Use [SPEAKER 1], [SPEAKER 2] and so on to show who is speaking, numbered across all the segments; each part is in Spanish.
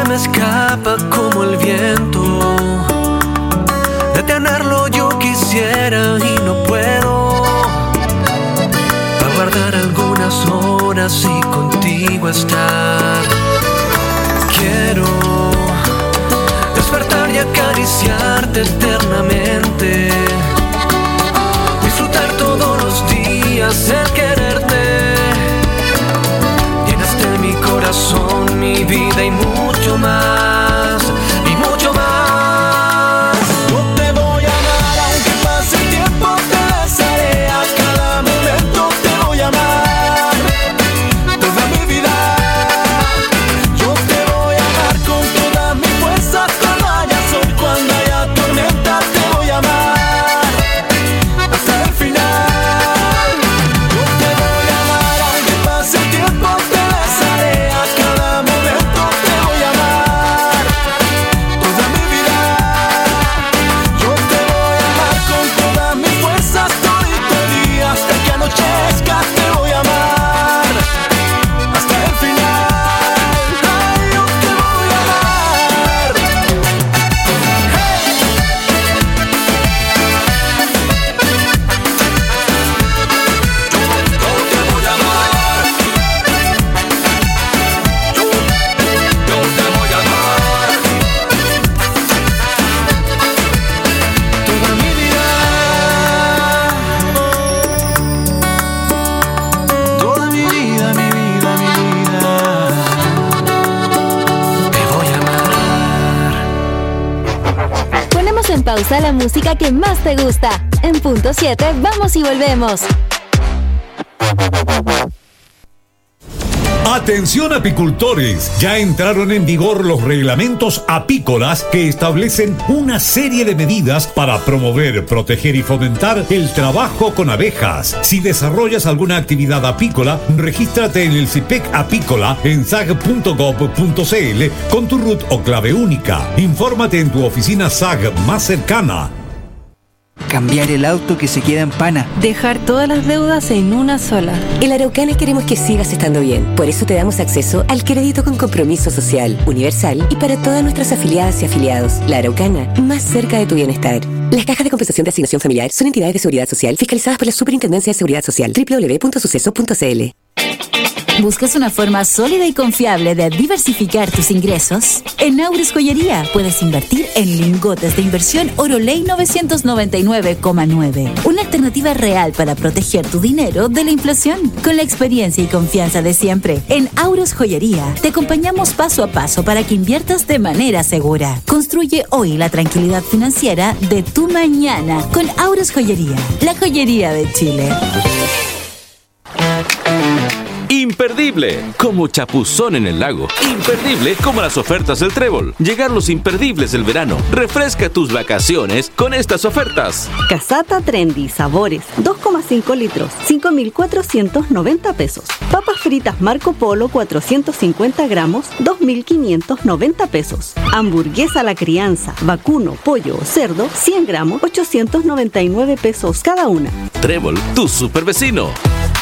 [SPEAKER 1] me escapa como el viento. Detenerlo yo quisiera y no puedo. Aguardar algunas horas y contigo estar. Quiero despertar y acariciarte eternamente. Disfrutar todos los días el quererte. Llenaste mi corazón, mi vida y mucho más, y mucho más. No te voy a amar aunque pase el tiempo, te besaré a cada momento, te voy a amar toda mi vida. Yo te voy a amar con toda mi fuerza, cuando haya sol, cuando haya tormenta, te voy a amar hasta el final. Yo te voy a amar aunque pase el tiempo, te besaré a cada momento, te voy a amar toda mi vida. Yo te voy a amar con todas mis fuerzas, todito el día hasta que anochezca, te voy a amar hasta el final. Ay, yo te voy a amar. Hey. Yo te voy a amar. Yo te voy a amar toda mi vida. Toda mi vida, mi vida, mi vida. Te voy a amar.
[SPEAKER 2] Ponemos en pausa la música que más te gusta. En punto 7, vamos y volvemos.
[SPEAKER 3] Atención apicultores, ya entraron en vigor los reglamentos apícolas que establecen una serie de medidas para promover, proteger y fomentar el trabajo con abejas. Si desarrollas alguna actividad apícola, regístrate en el CIPEC Apícola en sag.gov.cl con tu RUT o clave única. Infórmate en tu oficina SAG más cercana.
[SPEAKER 4] Cambiar el auto que se queda en pana.
[SPEAKER 5] Dejar todas las deudas en una sola.
[SPEAKER 6] En Araucana queremos que sigas estando bien. Por eso te damos acceso al crédito con compromiso social, universal y para todas nuestras afiliadas y afiliados. La Araucana, más cerca de tu bienestar. Las cajas de compensación de asignación familiar son entidades de seguridad social fiscalizadas por la Superintendencia de Seguridad Social. www.suceso.cl.
[SPEAKER 7] ¿Buscas una forma sólida y confiable de diversificar tus ingresos? En Aures Joyería puedes invertir en lingotes de inversión Oro Ley 999,9. Una alternativa real para proteger tu dinero de la inflación. Con la experiencia y confianza de siempre, en Aures Joyería te acompañamos paso a paso para que inviertas de manera segura. Construye hoy la tranquilidad financiera de tu mañana con Aures Joyería, la joyería de Chile.
[SPEAKER 8] Imperdible, como chapuzón en el lago. Imperdible, como las ofertas del Trébol. Llegar los imperdibles del verano. Refresca tus vacaciones con estas ofertas.
[SPEAKER 9] Casata Trendy, sabores, 2,5 litros, 5.490 pesos. Papas fritas Marco Polo, 450 gramos, 2.590 pesos. Hamburguesa a la crianza, vacuno, pollo o cerdo, 100 gramos, 899 pesos cada una.
[SPEAKER 8] Trébol, tu super vecino.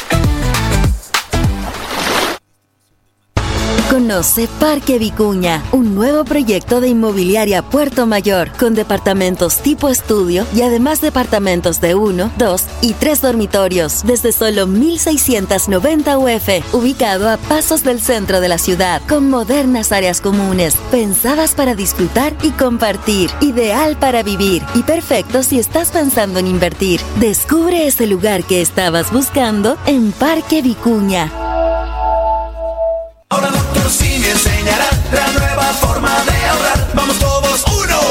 [SPEAKER 2] Conoce Parque Vicuña, un nuevo proyecto de inmobiliaria Puerto Mayor, con departamentos tipo estudio y además departamentos de 1, 2 y 3 dormitorios, desde solo 1.690 UF, ubicado a pasos del centro de la ciudad, con modernas áreas comunes, pensadas para disfrutar y compartir, ideal para vivir y perfecto si estás pensando en invertir. Descubre ese lugar que estabas buscando en Parque Vicuña.
[SPEAKER 1] Ahora Dr. Simi enseñará la nueva forma de ahorrar. Vamos todos, 1, 2,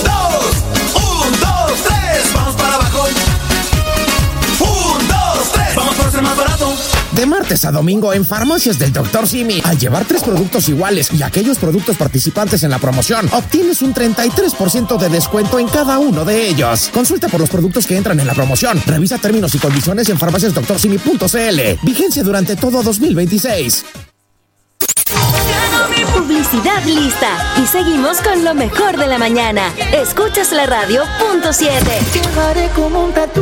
[SPEAKER 1] 3, vamos para abajo. 1, 2, 3, vamos por ser más barato.
[SPEAKER 10] De martes a domingo en Farmacias del Dr. Simi, al llevar 3 productos iguales y aquellos productos participantes en la promoción, obtienes un 33% de descuento en cada uno de ellos. Consulta por los productos que entran en la promoción. Revisa términos y condiciones en farmaciasdrSimi.cl. Vigencia durante todo 2026.
[SPEAKER 2] Publicidad lista. Y seguimos con lo mejor de la mañana. Escuchas la radio, punto 7.
[SPEAKER 1] Llevaré como un tatú.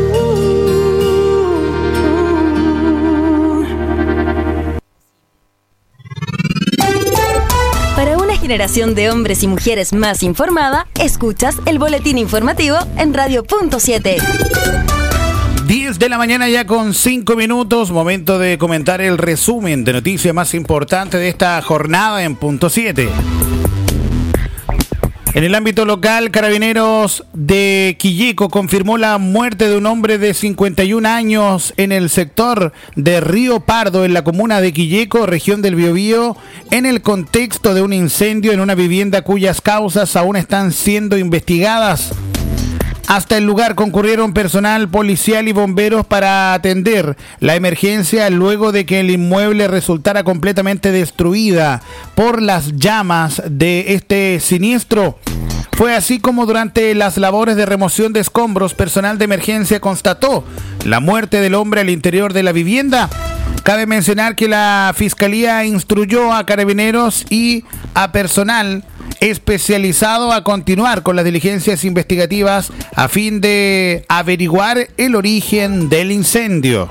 [SPEAKER 2] Para una generación de hombres y mujeres más informada, escuchas el boletín informativo en Radio.7.
[SPEAKER 11] 10 de la mañana ya con 5 minutos, momento de comentar el resumen de noticias más importante de esta jornada en Punto 7. En el ámbito local, Carabineros de Quilleco confirmó la muerte de un hombre de 51 años en el sector de Río Pardo, en la comuna de Quilleco, región del Biobío, en el contexto de un incendio en una vivienda cuyas causas aún están siendo investigadas. Hasta el lugar concurrieron personal policial y bomberos para atender la emergencia luego de que el inmueble resultara completamente destruida por las llamas de este siniestro. Fue así como durante las labores de remoción de escombros, personal de emergencia constató la muerte del hombre al interior de la vivienda. Cabe mencionar que la Fiscalía instruyó a Carabineros y a personal especializado a continuar con las diligencias investigativas a fin de averiguar el origen del incendio.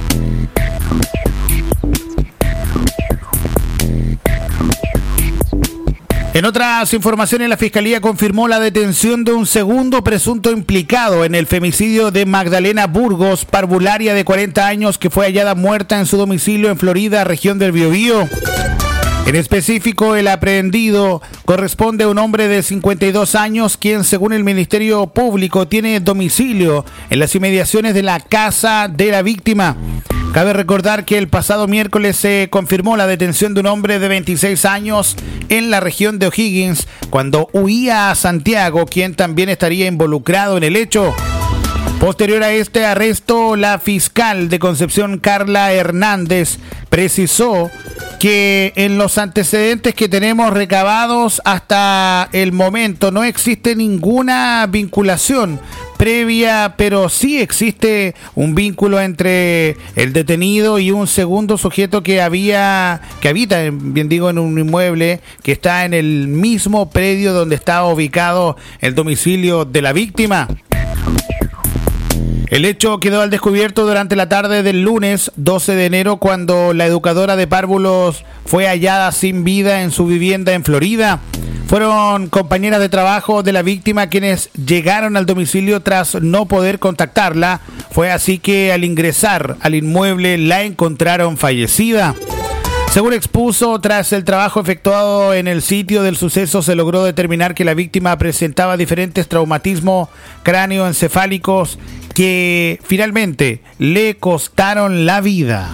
[SPEAKER 11] En otras informaciones, la Fiscalía confirmó la detención de un segundo presunto implicado en el femicidio de Magdalena Burgos, parvularia de 40 años, que fue hallada muerta en su domicilio en Florida, región del Biobío. En específico, el aprehendido corresponde a un hombre de 52 años, quien, según el Ministerio Público, tiene domicilio en las inmediaciones de la casa de la víctima. Cabe recordar que el pasado miércoles se confirmó la detención de un hombre de 26 años en la región de O'Higgins cuando huía a Santiago, quien también estaría involucrado en el hecho. Posterior a este arresto, la fiscal de Concepción, Carla Hernández, precisó que en los antecedentes que tenemos recabados hasta el momento no existe ninguna vinculación previa, pero sí existe un vínculo entre el detenido y un segundo sujeto que habita, bien digo, en un inmueble que está en el mismo predio donde está ubicado el domicilio de la víctima. El hecho quedó al descubierto durante la tarde del lunes 12 de enero cuando la educadora de párvulos fue hallada sin vida en su vivienda en Florida. Fueron compañeras de trabajo de la víctima quienes llegaron al domicilio tras no poder contactarla. Fue así que al ingresar al inmueble la encontraron fallecida. Según expuso, tras el trabajo efectuado en el sitio del suceso se logró determinar que la víctima presentaba diferentes traumatismos cráneoencefálicos que finalmente le costaron la vida.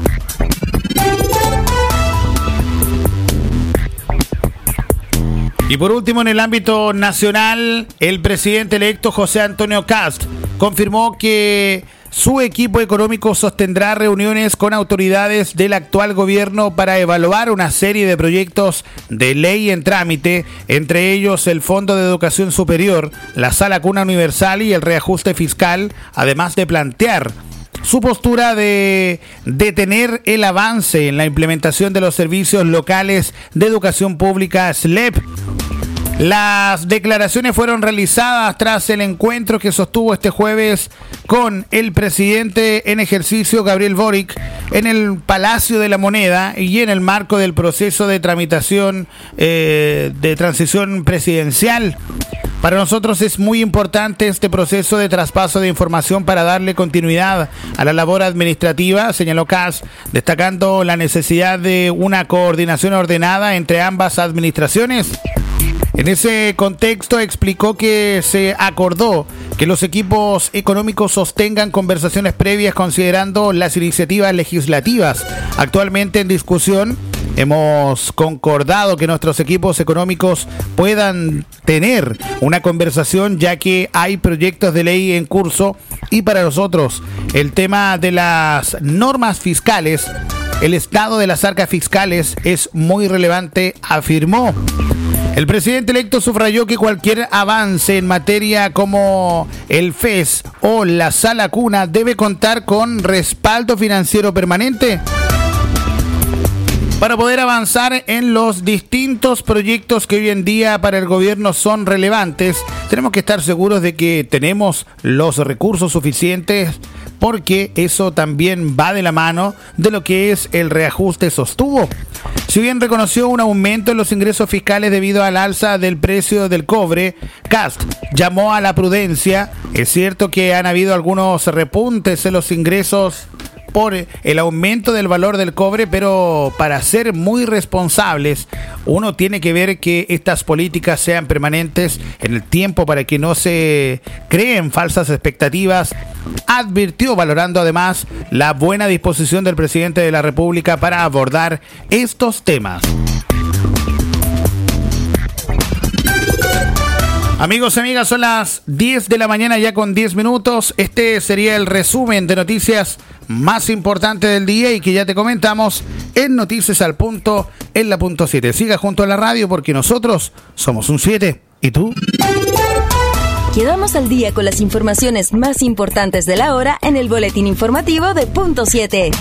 [SPEAKER 11] Y por último, en el ámbito nacional, el presidente electo José Antonio Kast confirmó que su equipo económico sostendrá reuniones con autoridades del actual gobierno para evaluar una serie de proyectos de ley en trámite, entre ellos el Fondo de Educación Superior, la Sala Cuna Universal y el reajuste fiscal, además de plantear su postura de detener el avance en la implementación de los servicios locales de educación pública SLEP. Las declaraciones fueron realizadas tras el encuentro que sostuvo este jueves con el presidente en ejercicio Gabriel Boric en el Palacio de la Moneda y en el marco del proceso de tramitación de transición presidencial. Para nosotros es muy importante este proceso de traspaso de información para darle continuidad a la labor administrativa, señaló Kast, destacando la necesidad de una coordinación ordenada entre ambas administraciones. En ese contexto explicó que se acordó que los equipos económicos sostengan conversaciones previas considerando las iniciativas legislativas actualmente en discusión. Hemos concordado que nuestros equipos económicos puedan tener una conversación ya que hay proyectos de ley en curso y para nosotros el tema de las normas fiscales, el estado de las arcas fiscales es muy relevante, afirmó. El presidente electo subrayó que cualquier avance en materia como el FES o la Sala Cuna debe contar con respaldo financiero permanente para poder avanzar en los distintos proyectos que hoy en día para el gobierno son relevantes. Tenemos que estar seguros de que tenemos los recursos suficientes porque eso también va de la mano de lo que es el reajuste sostuvo. Si bien reconoció un aumento en los ingresos fiscales debido al alza del precio del cobre, Kast llamó a la prudencia. Es cierto que han habido algunos repuntes en los ingresos por el aumento del valor del cobre, pero para ser muy responsables, uno tiene que ver que estas políticas sean permanentes en el tiempo para que no se creen falsas expectativas. Advirtió, valorando además la buena disposición del presidente de la República para abordar estos temas. Amigos y amigas, son las 10 de la mañana ya con 10 minutos. Este sería el resumen de noticias más importantes del día y que ya te comentamos en Noticias al Punto, en la punto 7. Siga junto a la radio porque nosotros somos un 7. ¿Y tú?
[SPEAKER 2] Quedamos al día con las informaciones más importantes de la hora en el boletín informativo de Punto 7.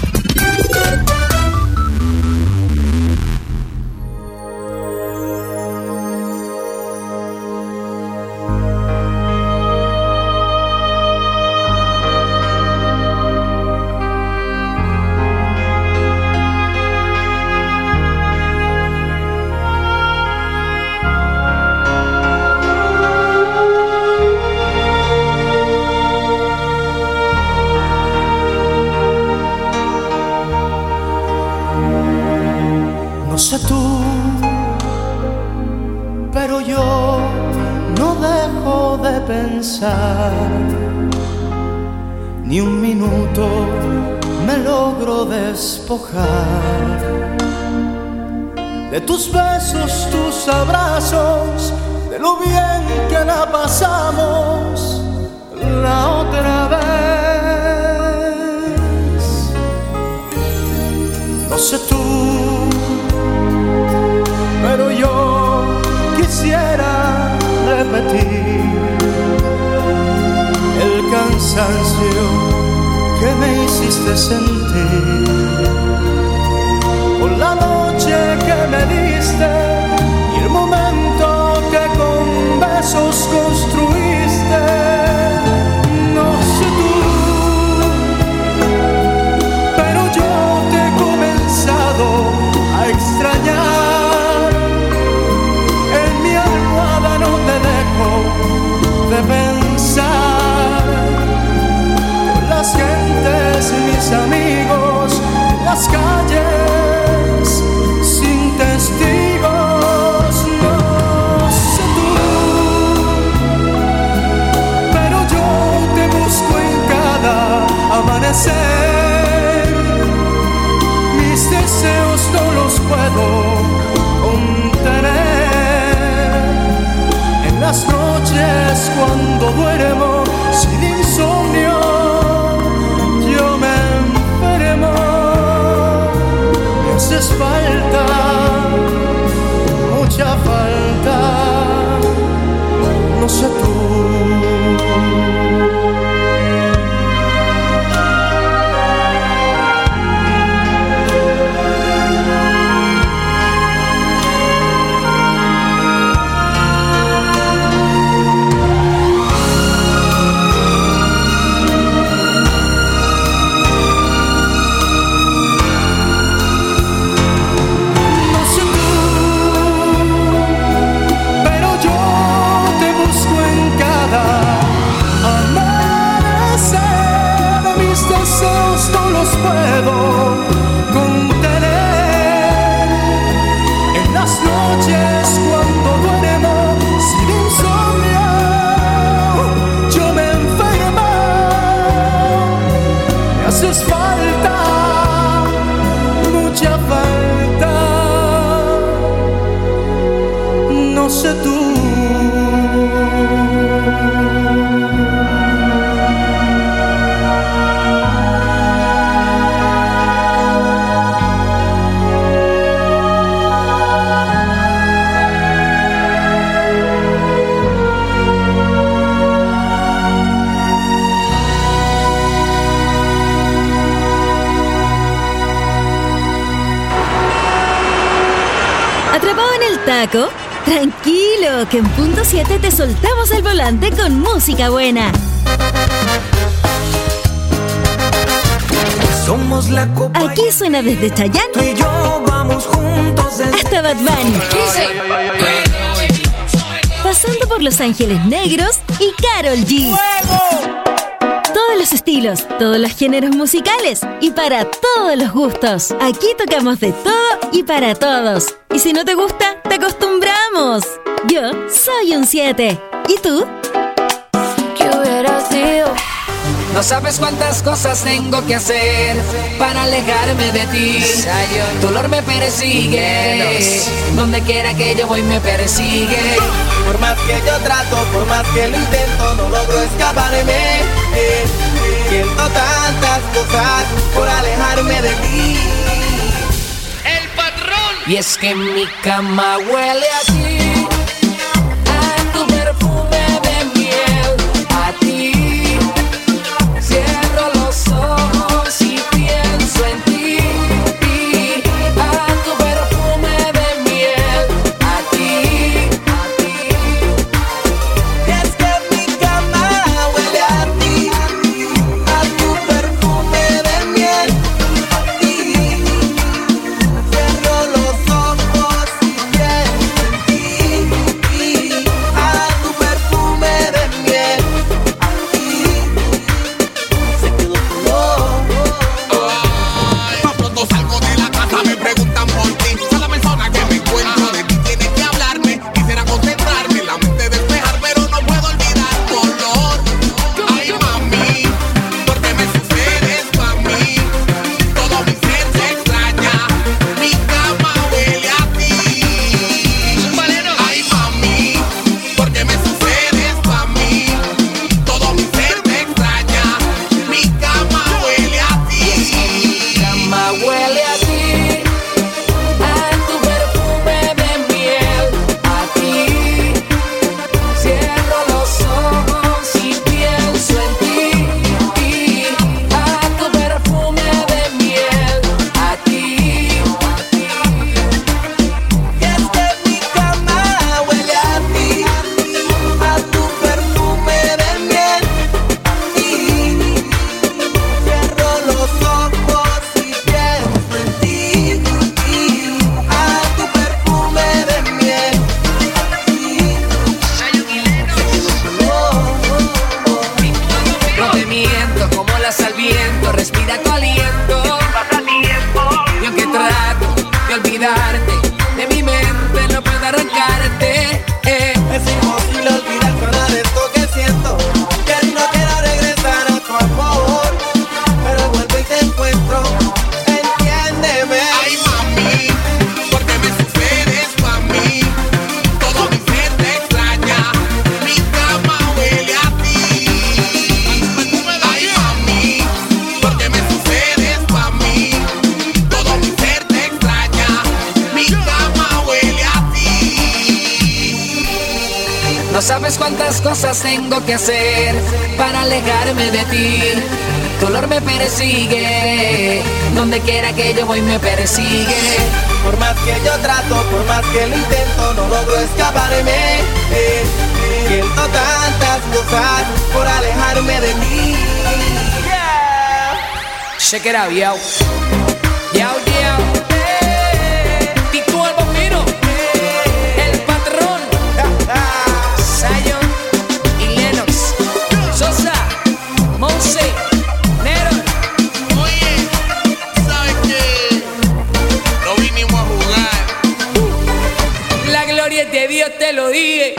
[SPEAKER 1] No sé tú, pero yo no dejo de pensar, ni un minuto me logro despojar de tus besos, tus abrazos, de lo bien que la pasamos la otra vez. No sé tú, pero yo quisiera repetir el cansancio que me hiciste sentir por la noche que me diste y el momento que con besos construiste. No sé tú, pero yo te he comenzado a extrañar. De pensar con las gentes, mis amigos, en las calles, sin testigos. No sé tú, pero yo te busco en cada amanecer. Mis deseos no los puedo contener. Las noches cuando duermo sin insomnio, yo me enfermo. Me haces falta, mucha falta. No sé tú. Puedo contener en las noches cuando duermo sin insomnio, yo me enfermo. Me haces falta, mucha falta. No sé tú.
[SPEAKER 2] ¿Atrapado en el taco? Tranquilo, que en Punto 7 te soltamos el volante con música buena.
[SPEAKER 1] Somos la copa.
[SPEAKER 2] Aquí suena desde Chayanne.
[SPEAKER 1] Tú y yo vamos juntos
[SPEAKER 2] hasta Bad Bunny. Pasando por Los Ángeles Negros y Karol G. Todos los estilos, todos los géneros musicales y para todos los gustos. Aquí tocamos de todo y para todos. Y si no te gusta, te acostumbramos. Yo soy un 7. ¿Y tú?
[SPEAKER 12] ¿Qué hubiera sido?
[SPEAKER 13] No sabes cuántas cosas tengo que hacer para alejarme de ti. Tu olor me persigue, donde quiera que yo voy me persigue.
[SPEAKER 1] Por más que yo trato, por más que lo intento, no logro escaparme. Siento tantas cosas por alejarme de ti.
[SPEAKER 13] El patrón. Y es que mi cama huele a ti, a tu perfume de miel, a ti. Cierro los ojos y pienso en ti, a tu perfume de miel, a ti,
[SPEAKER 1] Y es que mi cama huele a ti, a tu perfume de miel, a ti. Cierro los ojos y pienso en ti, a tu perfume de miel, a ti. Se quedó
[SPEAKER 14] Más pronto salgo de la casa, me preguntan por ti. Soy la persona que me encuentro, de ti tienes que hablarme. Quisiera concentrarme, la mente despejar, pero no puedo olvidar tu olor. Ay, mami, porque me sucede esto a mí. Todo mi ser se extraña, mi cama huele a ti. Ay, mami, porque me sucede esto a mí. Todo mi ser te extraña, mi cama huele a ti.
[SPEAKER 13] mi cama huele a ti, a tu perfume de miel, a ti. Cierro los ojos y pienso en ti, a tu perfume de miel, a ti.
[SPEAKER 1] Y es que mi cama huele a ti, a tu perfume de miel, y cierro los ojos y pienso en ti, a tu perfume de miel,
[SPEAKER 13] No te miento, como las al viento, respira tu aliento. Y aunque trato de olvidarte, de mi mente no puedo arrancarte.
[SPEAKER 1] Es imposible olvidar nada de esto que siento, que no quiero regresar a tu amor, pero vuelvo y te encuentro, entiéndeme.
[SPEAKER 14] Ay, mami, porque me sucede esto a mí. Todo mi ser te extraña, mi cama huele a ti. Ay, mami, porque me sucede esto a mí. Todo mi ser te extraña, mi cama huele a ti.
[SPEAKER 13] No sabes cuántas cosas tengo que hacer para alejarme de ti. Tu olor me persigue, donde quiera que yo voy me persigue.
[SPEAKER 1] Por más que yo trato, por más que lo intento, no logro escaparme. Siento tantas cosas por alejarme de ti.
[SPEAKER 13] Check it out, yo. Yo. Tito el Bambino, el patrón, Zion y Lennox, Sosa, Monse, Nero.
[SPEAKER 14] Oye, ¿sabes qué? No vinimos a jugar.
[SPEAKER 13] La gloria es de Dios, te lo dije.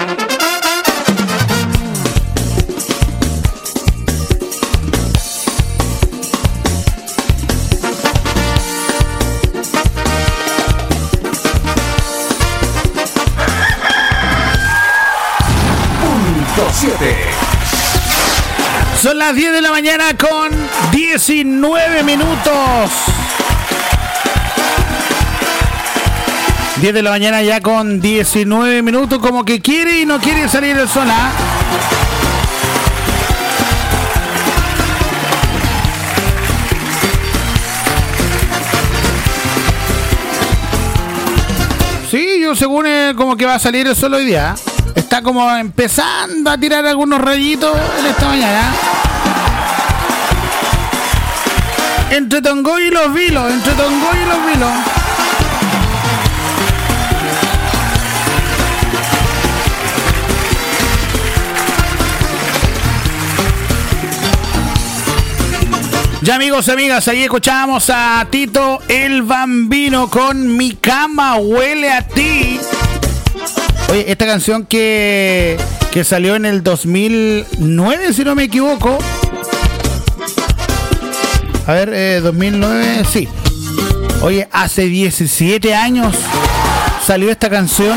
[SPEAKER 11] Son las 10 de la mañana con 19 minutos. 10 de la mañana ya con 19 minutos, como que quiere y no quiere salir el sol, ¿ah? Sí, yo según como que va a salir el sol hoy día. Está como empezando a tirar algunos rayitos en esta mañana. Entre Tongoy y los Vilos, entre Tongoy y los Vilos. Ya amigos y amigas, ahí escuchábamos a Tito el Bambino con Mi cama huele a ti. Oye, esta canción que salió en el 2009, si no me equivoco. A ver, 2009, sí. Oye, hace 17 años salió esta canción.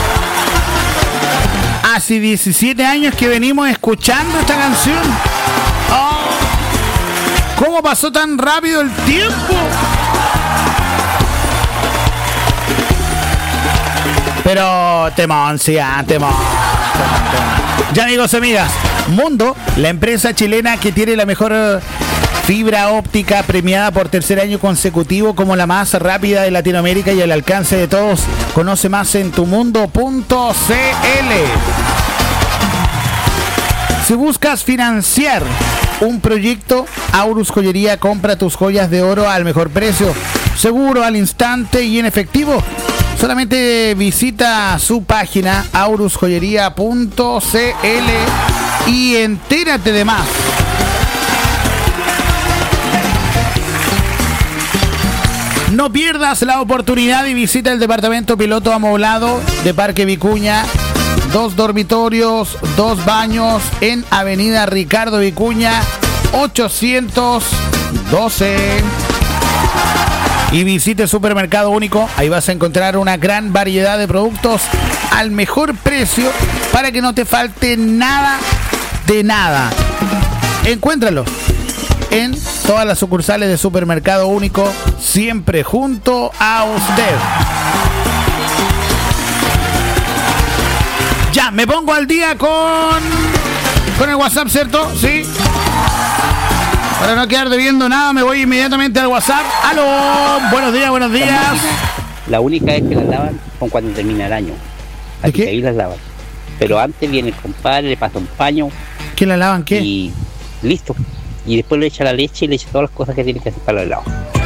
[SPEAKER 11] Hace 17 años que venimos escuchando esta canción. ¡Oh! ¿Cómo pasó tan rápido el tiempo? Pero temón, sí, temón. Ya amigos y amigas, Mundo, la empresa chilena que tiene la mejor fibra óptica premiada por tercer año consecutivo como la más rápida de Latinoamérica y al alcance de todos. Conoce más en tumundo.cl. Si buscas financiar un proyecto, Aurus Joyería compra tus joyas de oro al mejor precio, seguro, al instante y en efectivo. Solamente visita su página aurusjoyería.cl y entérate de más. No pierdas la oportunidad y visita el departamento piloto amoblado de Parque Vicuña. 2 dormitorios, 2 baños en Avenida Ricardo Vicuña 812. Y visite Supermercado Único. Ahí vas a encontrar una gran variedad de productos al mejor precio para que no te falte nada de nada. Encuéntralo en todas las sucursales de Supermercado Único, siempre junto a usted. Ya, me pongo al día con el WhatsApp, ¿cierto? Sí. Para no quedar debiendo nada, me voy inmediatamente al WhatsApp. ¡Aló! Buenos días, buenos días.
[SPEAKER 15] La única vez que las lavan son cuando termina el año. Así que ahí las lavan. Pero antes viene el compadre, le pasa un paño.
[SPEAKER 11] ¿Qué la lavan qué?
[SPEAKER 15] Y listo. Y después le echa la leche y le echa todas las cosas que tiene que hacer para el lado.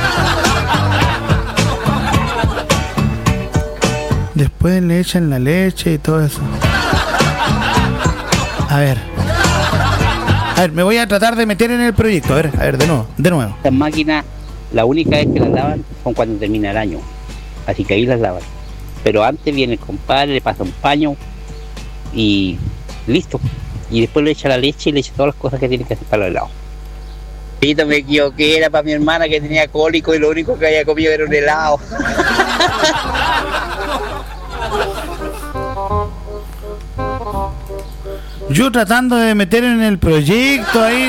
[SPEAKER 11] Después le echan la leche y todo eso. A ver, me voy a tratar de meter en el proyecto. A ver, de nuevo.
[SPEAKER 15] Estas máquinas, la única vez que las lavan son cuando termina el año. Así que ahí las lavan. Pero antes viene el compadre, le pasa un paño y listo. Y después le echa la leche y le echa todas las cosas que tiene que hacer para el lado. Me equivoqué, era para mi hermana que tenía cólico y lo único que había comido era un helado.
[SPEAKER 11] Yo tratando de meter en el proyecto ahí.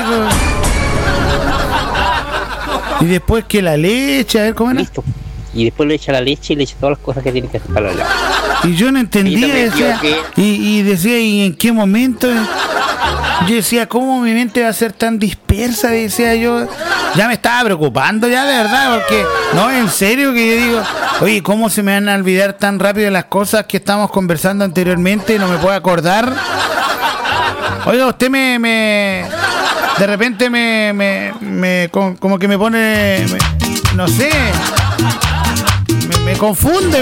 [SPEAKER 11] Y después que la leche, a ver cómo era.
[SPEAKER 15] Listo. Y después le echa la leche y le echa todas las cosas que tiene que hacer para el lado.
[SPEAKER 11] Y yo no entendía, decía, y decía, ¿y en qué momento? Yo decía, ¿cómo mi mente va a ser tan dispersa? Decía yo, ya me estaba preocupando ya de verdad, porque, no, en serio que yo digo, oye, ¿cómo se me van a olvidar tan rápido las cosas que estamos conversando anteriormente y no me puedo acordar? Oiga, usted de repente como que me pone, no sé, me confunde.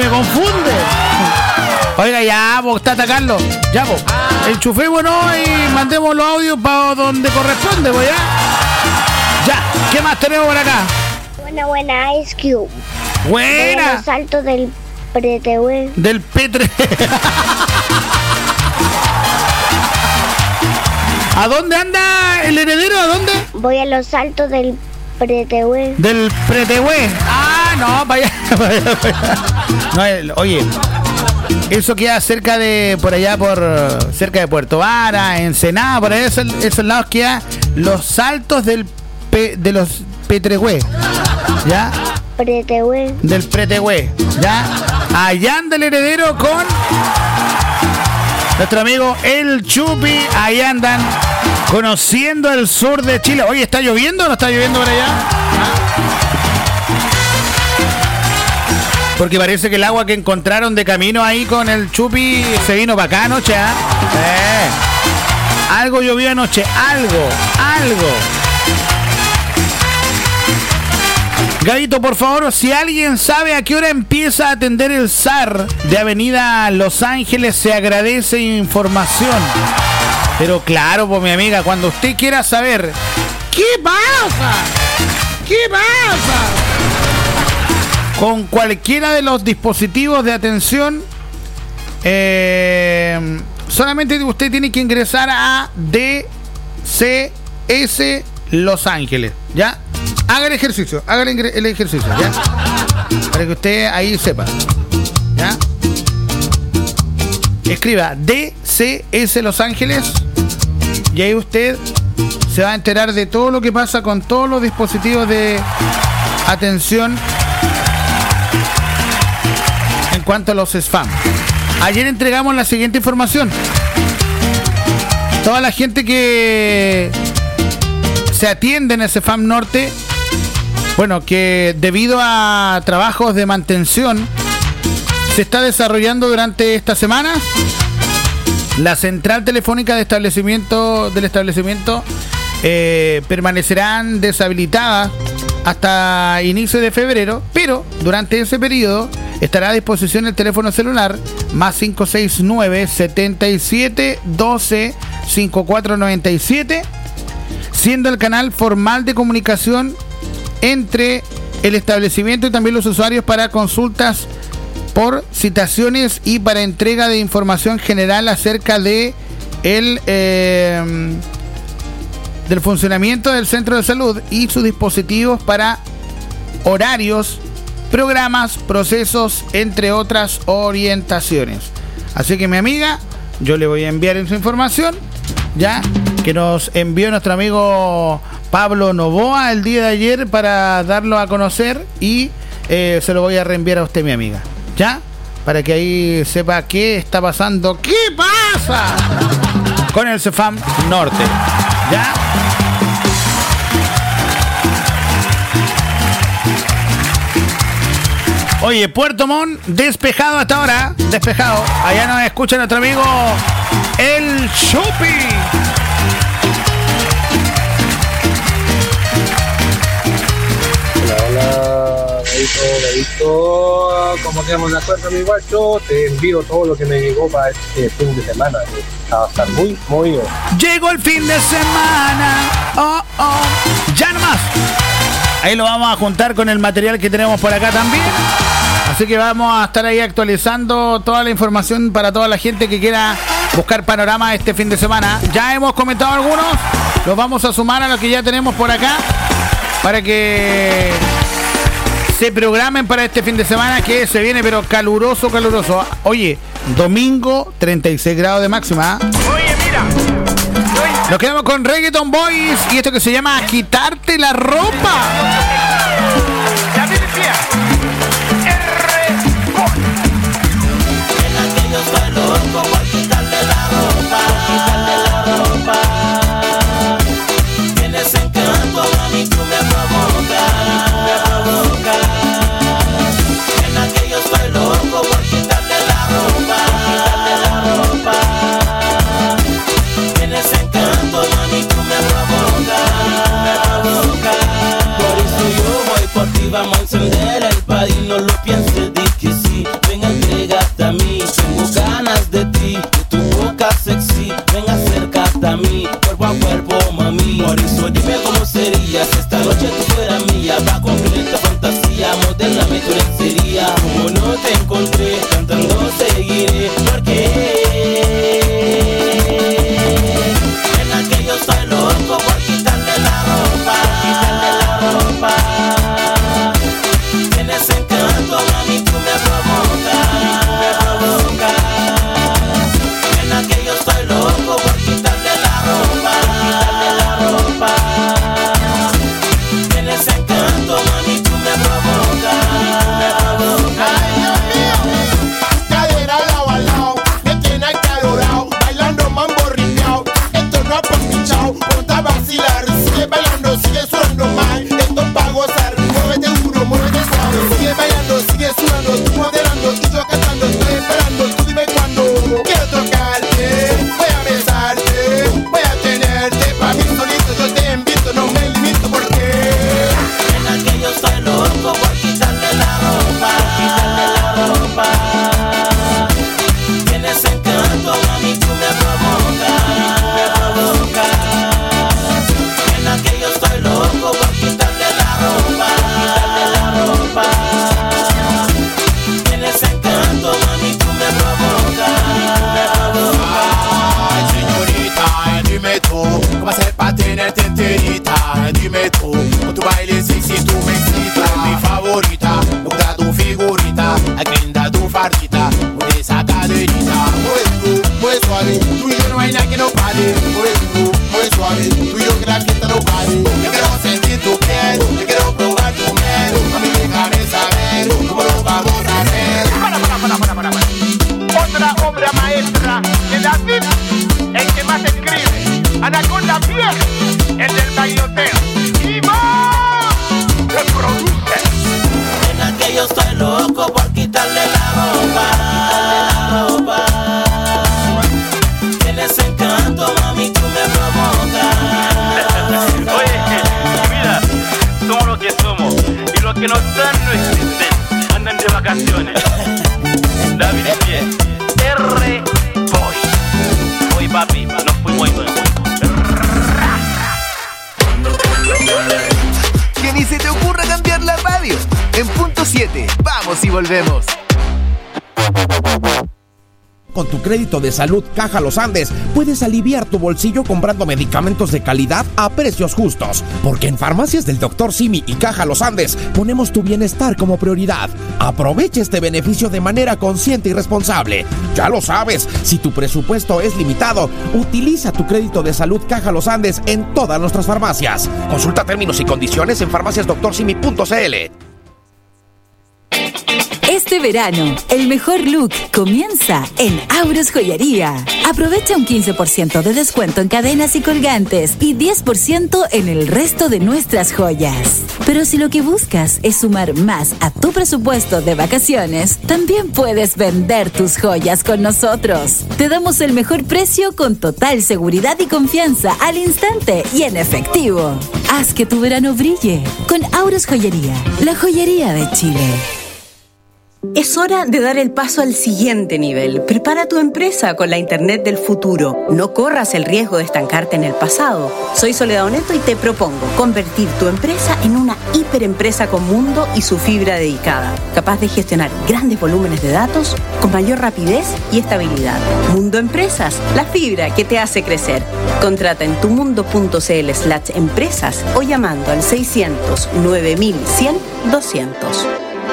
[SPEAKER 11] Oiga, ya, vos, está atacando. Ya, vos. Enchufémonos y mandemos los audios para donde corresponde, pues ya. Ya, ¿qué más tenemos por acá?
[SPEAKER 16] Buena, Ice Cube.
[SPEAKER 11] Buena.
[SPEAKER 16] Los saltos del PTW.
[SPEAKER 11] Del Petre. ¿A dónde anda el heredero? ¿A dónde?
[SPEAKER 16] Voy a los saltos del PTW.
[SPEAKER 11] Del PTW. Ah, no, vaya. No, oye. Eso queda cerca de, cerca de Puerto Vara, Ensenada, por ahí, esos lados queda los saltos de los Petregüe, ¿ya?
[SPEAKER 16] Pretehue.
[SPEAKER 11] Del Pretehue, ¿ya? Allá anda el heredero con nuestro amigo El Chupi, ahí andan conociendo el sur de Chile. Oye, ¿está lloviendo o no está lloviendo por allá? Porque parece que el agua que encontraron de camino ahí con el Chupi se vino para acá anoche, ¿eh? Algo llovió anoche, algo. Gabito, por favor, si alguien sabe a qué hora empieza a atender el SAR de Avenida Los Ángeles, se agradece información. Pero claro, pues mi amiga, cuando usted quiera saber ¿qué pasa? ¿Qué pasa? Con cualquiera de los dispositivos de atención, solamente usted tiene que ingresar a DCS Los Ángeles, ¿ya? Haga el ejercicio, ¿ya? Para que usted ahí sepa, ¿ya? Escriba DCS Los Ángeles y ahí usted se va a enterar de todo lo que pasa con todos los dispositivos de atención en cuanto a los spam. Ayer entregamos la siguiente información. Toda la gente que se atiende en el CEFAM Norte, bueno, que debido a trabajos de mantención se está desarrollando durante esta semana, la central telefónica del establecimiento permanecerán deshabilitadas hasta inicio de febrero, pero durante ese periodo estará a disposición el teléfono celular más 569 77 12 5497, siendo el canal formal de comunicación entre el establecimiento y también los usuarios para consultas por citaciones y para entrega de información general acerca de del funcionamiento del centro de salud y sus dispositivos para horarios, programas, procesos, entre otras orientaciones. Así que mi amiga, yo le voy a enviar esa información, ya que nos envió nuestro amigo Pablo Novoa el día de ayer para darlo a conocer, y se lo voy a reenviar a usted, mi amiga, ya, para que ahí sepa qué está pasando, qué pasa con el CEFAM Norte, ya. Oye, Puerto Montt despejado hasta ahora, despejado. Allá nos escucha nuestro amigo El Chupi.
[SPEAKER 17] Hola, Davidito, como quedamos de acuerdo, mi guacho, te envío todo lo que me llegó para este fin de semana. Va a estar muy movido.
[SPEAKER 11] Llegó el fin de semana. Oh, oh. Ya nomás. Ahí lo vamos a juntar con el material que tenemos por acá también. Así que vamos a estar ahí actualizando toda la información para toda la gente que quiera buscar panorama este fin de semana. Ya hemos comentado algunos, los vamos a sumar a lo que ya tenemos por acá para que se programen para este fin de semana que se viene, pero caluroso, caluroso. Oye, domingo 36 grados de máxima.
[SPEAKER 14] Oye, mira.
[SPEAKER 11] Nos quedamos con Reggaeton Boys y esto que se llama Quitarte la Ropa.
[SPEAKER 14] Ya me decía.
[SPEAKER 1] Yo estoy loco por quitarle la ropa, Tienes encanto, mami, tú me provocas. En aquello estoy loco por quitarle la ropa, Tienes encanto, mami, tú me provocas. Por eso yo voy por ti, vamos a encender el party, no lo pienses, di que sí. Ven, entrégate a mí. Tengo ganas de ti, de tu boca sexy. Ven, acércate a mí, cuerpo a cuerpo, mami. Por eso dime cómo sería si esta noche tú fueras mía. Va a cumplir esta fantasía, modélame tu lencería. Como no te encontré, cantando seguiré. Porque en aquello estoy loco por quitarle la ropa, Tienes encanto, mami, tú me provocas. En aquello estoy loco por quitarle la ropa. loco, mami, tú me provocas.
[SPEAKER 18] Oye, mira, somos lo que somos. Y los que no están no existen. Andan de vacaciones. David en pie. R. Boy. Oye, papi, nos fuimos ahí.
[SPEAKER 19] Que ni se te ocurra cambiar la radio. En punto 7, vamos y volvemos.
[SPEAKER 10] Con tu crédito de salud Caja Los Andes puedes aliviar tu bolsillo comprando medicamentos de calidad a precios justos. Porque en Farmacias del Dr. Simi y Caja Los Andes ponemos tu bienestar como prioridad. Aprovecha este beneficio de manera consciente y responsable. Ya lo sabes, si tu presupuesto es limitado, utiliza tu crédito de salud Caja Los Andes en todas nuestras farmacias. Consulta términos y condiciones en farmaciasdoctorsimi.cl.
[SPEAKER 7] Este verano, el mejor look comienza en Auros Joyería. Aprovecha un 15% de descuento en cadenas y colgantes y 10% en el resto de nuestras joyas. Pero si lo que buscas es sumar más a tu presupuesto de vacaciones, también puedes vender tus joyas con nosotros. Te damos el mejor precio con total seguridad y confianza al instante y en efectivo. Haz que tu verano brille con Auros Joyería, la joyería de Chile.
[SPEAKER 20] Es hora de dar el paso al siguiente nivel. Prepara tu empresa con la Internet del futuro. No corras el riesgo de estancarte en el pasado. Soy Soledad Oneto y te propongo convertir tu empresa en una hiperempresa con Mundo y su fibra dedicada, capaz de gestionar grandes volúmenes de datos con mayor rapidez y estabilidad. Mundo Empresas, la fibra que te hace crecer. Contrata en tumundo.cl/empresas o llamando al 600 9100 200.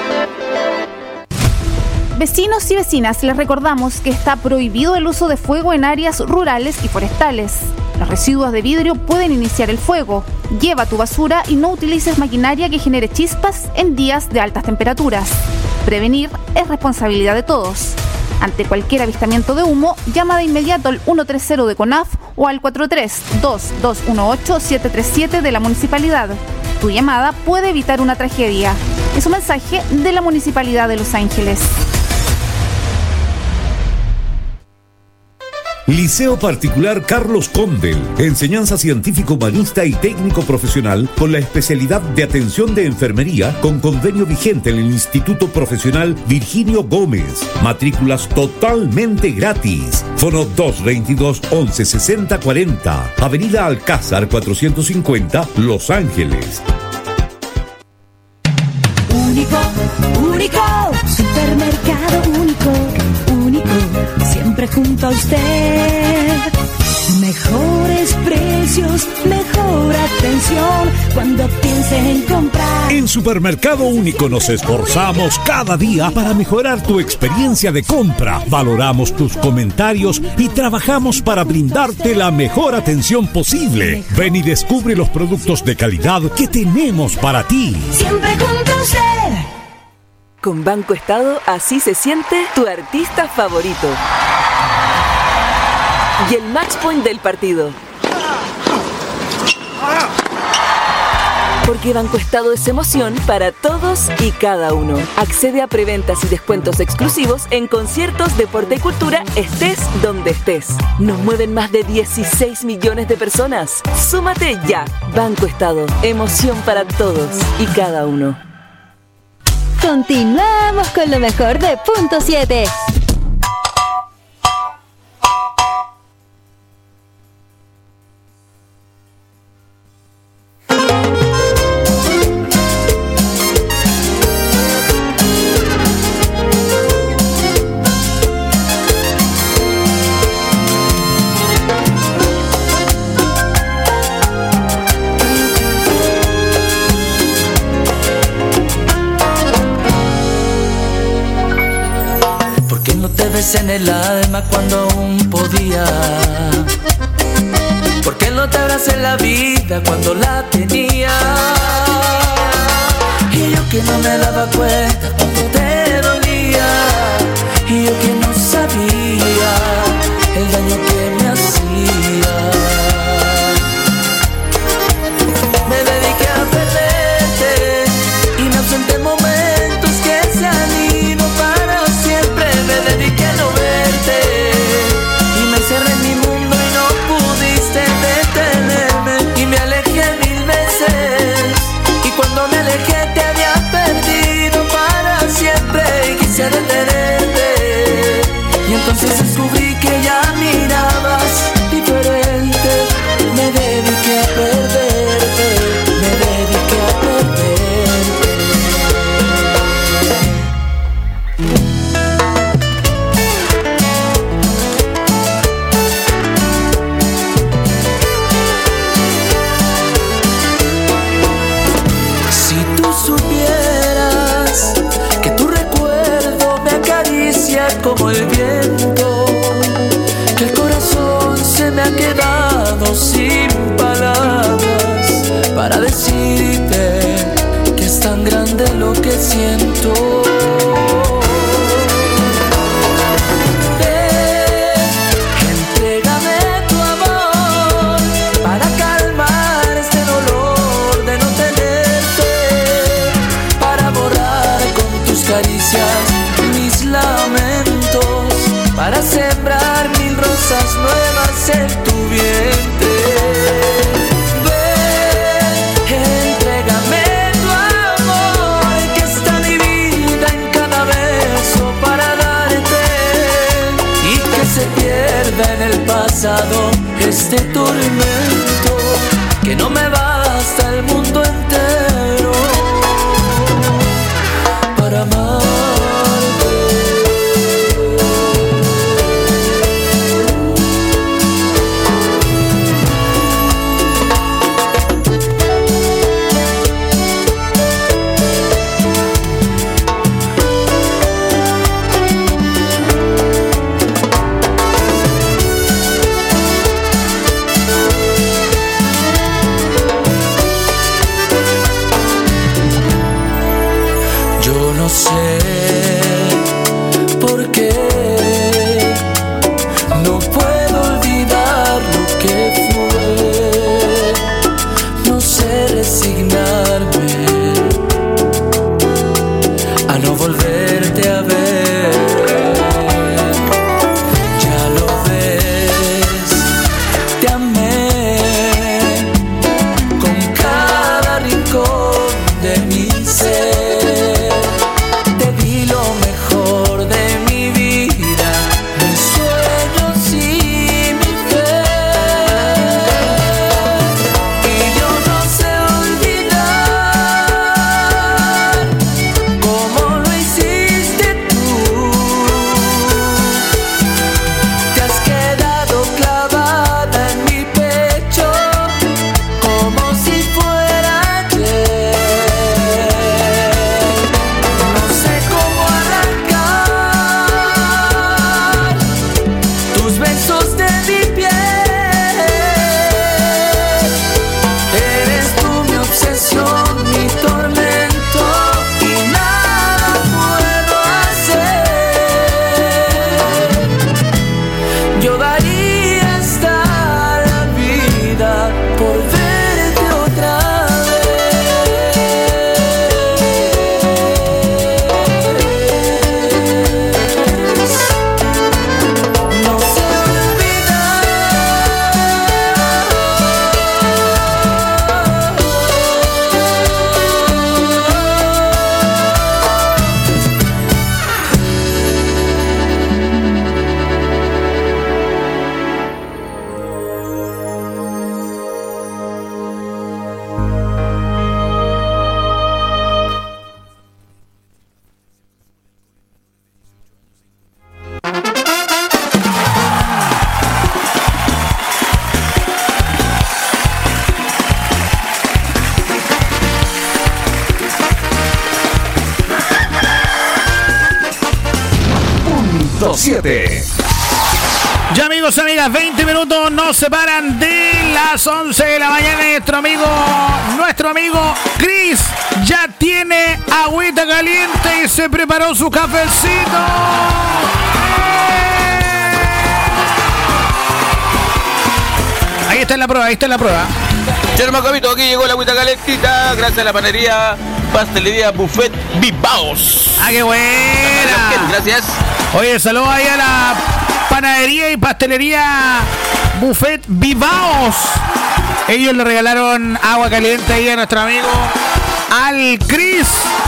[SPEAKER 21] Vecinos y vecinas, les recordamos que está prohibido el uso de fuego en áreas rurales y forestales. Los residuos de vidrio pueden iniciar el fuego. Lleva tu basura y no utilices maquinaria que genere chispas en días de altas temperaturas. Prevenir es responsabilidad de todos. Ante cualquier avistamiento de humo, llama de inmediato al 130 de CONAF o al 432-218-737 de la municipalidad. Tu llamada puede evitar una tragedia. Es un mensaje de la Municipalidad de Los Ángeles.
[SPEAKER 3] Liceo Particular Carlos Condel, enseñanza científico humanista y técnico profesional con la especialidad de atención de enfermería con convenio vigente en el Instituto Profesional Virginio Gómez. Matrículas totalmente gratis. Fono 222-116040, Avenida Alcázar 450, Los Ángeles.
[SPEAKER 1] Único, único, supermercado único, único, siempre junto a usted. Mejores precios, mejor atención cuando piense en comprar.
[SPEAKER 3] En Supermercado Único nos esforzamos cada día para mejorar tu experiencia de compra. Valoramos tus comentarios y trabajamos para brindarte la mejor atención posible. Ven y descubre los productos de calidad que tenemos para ti.
[SPEAKER 1] Siempre junto a usted.
[SPEAKER 22] Con Banco Estado, así se siente tu artista favorito. Y el match point del partido. Porque Banco Estado es emoción para todos y cada uno. Accede a preventas y descuentos exclusivos en conciertos, deporte y cultura, estés donde estés. Nos mueven más de 16 millones de personas. Súmate ya. Banco Estado, emoción para todos y cada uno.
[SPEAKER 2] Continuamos con lo mejor de punto 7.
[SPEAKER 1] En el alma cuando aún podía. ¿Por qué no te abracé en la vida cuando la tenía? Y yo que no me daba cuenta cuando te dolía. Y yo que no sabía el daño que me hacía. Me dediqué a perderte y me ausenté en momentos que se han ido para siempre. Me dediqué a no verte y me encerré en mi mundo y no pude para decirte que es tan grande lo que siento. Entrégame tu amor para calmar este dolor de no tenerte, para borrar con tus caricias mis lamentos, para sembrar 1000 rosas nuevas en tu vientre. Ven, entrégame tu amor, que está mi vida en cada beso para darte, y que se pierda en el pasado este tormento, que no me basta el mundo entero para amar. No sé por qué no puedo olvidar lo que fue. No sé resignarme a no volverte a ver. Ya lo ves, te amé con cada rincón de mi ser.
[SPEAKER 11] Ya amigos, amigas, 20 minutos nos separan de las 11 de la mañana. Nuestro amigo Chris ya tiene agüita caliente y se preparó su cafecito. Ahí está la prueba.
[SPEAKER 4] Cherma Capito, aquí llegó la agüita calentita, gracias a la panadería Pastelería Buffet Vivaos.
[SPEAKER 11] ¡Ah, qué buena!
[SPEAKER 4] Gracias.
[SPEAKER 11] Oye, saludos ahí a la panadería y pastelería Buffet Vivaos. Ellos le regalaron agua caliente ahí a nuestro amigo al Cris,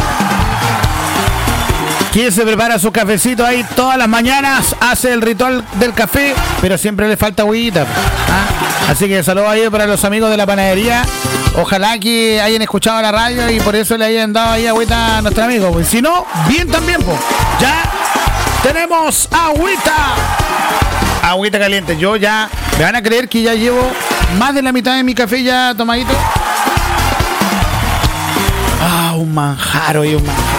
[SPEAKER 11] quien se prepara su cafecito ahí todas las mañanas, hace el ritual del café, pero siempre le falta agüita. Así que saludos ahí para los amigos de la panadería. Ojalá que hayan escuchado la radio y por eso le hayan dado ahí agüita a nuestro amigo. Pues si no, bien también, pues. Ya tenemos agüita caliente. Yo ya, me van a creer que ya llevo más de la mitad de mi café ya tomadito. Un manjar, oye, un manjar.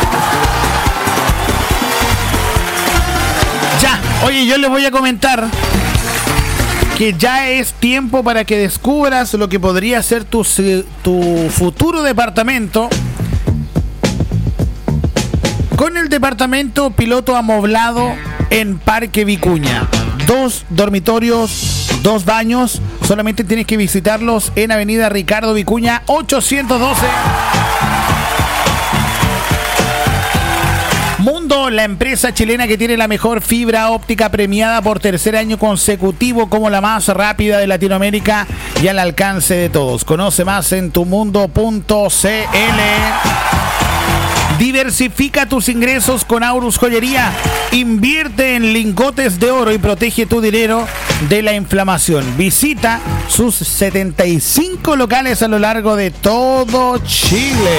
[SPEAKER 11] Ya, oye, yo les voy a comentar que ya es tiempo para que descubras lo que podría ser tu futuro departamento con el departamento piloto amoblado en Parque Vicuña. 2 dormitorios, 2 baños. Solamente tienes que visitarlos en Avenida Ricardo Vicuña 812. Mundo, la empresa chilena que tiene la mejor fibra óptica, premiada por tercer año consecutivo como la más rápida de Latinoamérica y al alcance de todos. Conoce más en tumundo.cl. Diversifica tus ingresos con Aurus Joyería. Invierte en lingotes de oro y protege tu dinero de la inflación. Visita sus 75 locales a lo largo de todo Chile.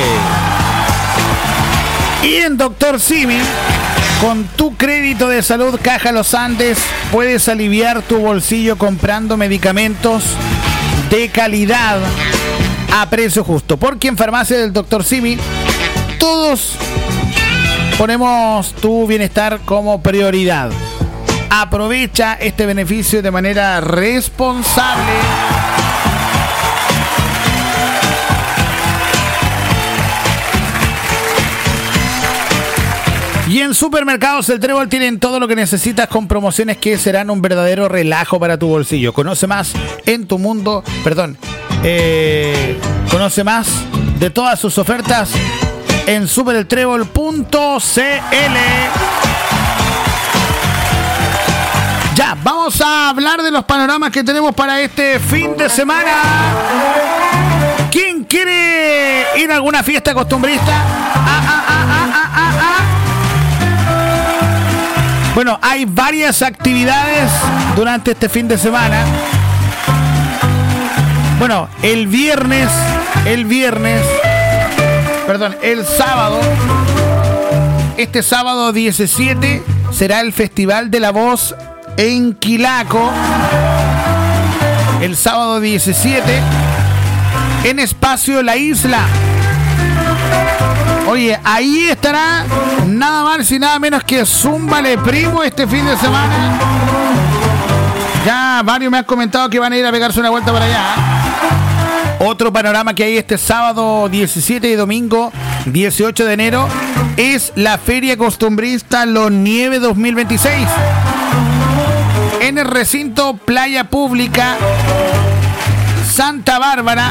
[SPEAKER 11] Y en Dr. Simi, con tu crédito de salud Caja Los Andes, puedes aliviar tu bolsillo comprando medicamentos de calidad a precio justo. Porque en Farmacia del Dr. Simi, todos ponemos tu bienestar como prioridad. Aprovecha este beneficio de manera responsable. Y en Supermercados El Trébol tienen todo lo que necesitas con promociones que serán un verdadero relajo para tu bolsillo. Conoce más en tu mundo, conoce más de todas sus ofertas en supereltrébol.cl. Ya, vamos a hablar de los panoramas que tenemos para este fin de semana. ¿Quién quiere ir a alguna fiesta costumbrista? Bueno, hay varias actividades durante este fin de semana. Bueno, el sábado, este sábado 17 será el Festival de la Voz en Quilaco. El sábado 17 en Espacio La Isla. Oye, ahí estará nada más y nada menos que Zúmbale Primo este fin de semana. Ya varios me han comentado que van a ir a pegarse una vuelta para allá. Otro panorama que hay este sábado 17 y domingo 18 de enero es la Feria Costumbrista Los Nieve 2026 en el recinto Playa Pública Santa Bárbara,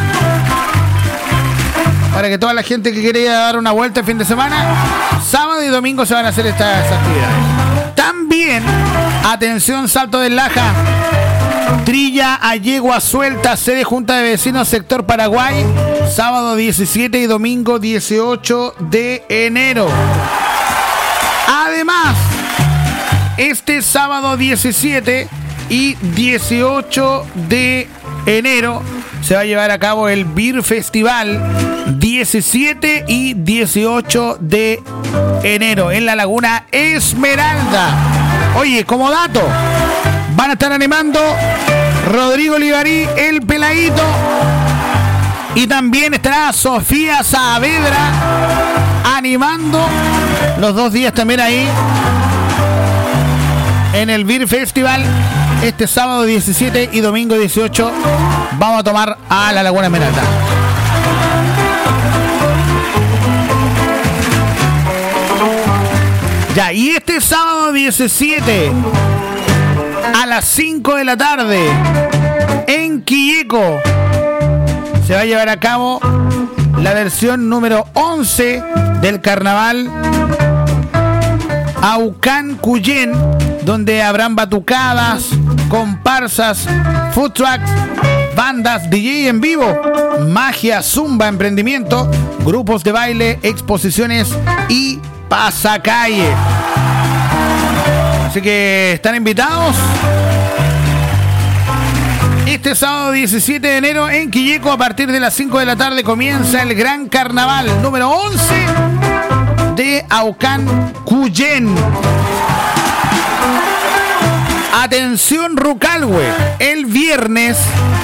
[SPEAKER 11] para que toda la gente que quería dar una vuelta el fin de semana, sábado y domingo se van a hacer estas actividades. También, atención, Salto del Laja, Trilla a Yegua Suelta, sede Junta de Vecinos Sector Paraguay, sábado 17 y domingo 18 de enero. Además, este sábado 17 y 18 de enero se va a llevar a cabo el Beer Festival 17 y 18 de enero en la Laguna Esmeralda. Oye, como dato, van a estar animando Rodrigo Olivarí, el Peladito, y también estará Sofía Saavedra animando los 2 días también ahí en el Beer Festival. Este sábado 17 y domingo 18 vamos a tomar a la Laguna Esmeralda. Ya, y este sábado 17 a las 5 de la tarde en Quilleco se va a llevar a cabo la versión número 11 del carnaval Aucán Cuyén, donde habrán batucadas, comparsas, food trucks, bandas, DJ en vivo, magia, zumba, emprendimiento, grupos de baile, exposiciones y pasacalle. Así que están invitados. Este sábado 17 de enero en Quilleco, a partir de las 5 de la tarde, comienza el gran carnaval número 11 de Aucán Cuyén. Atención, Rucalhue, el viernes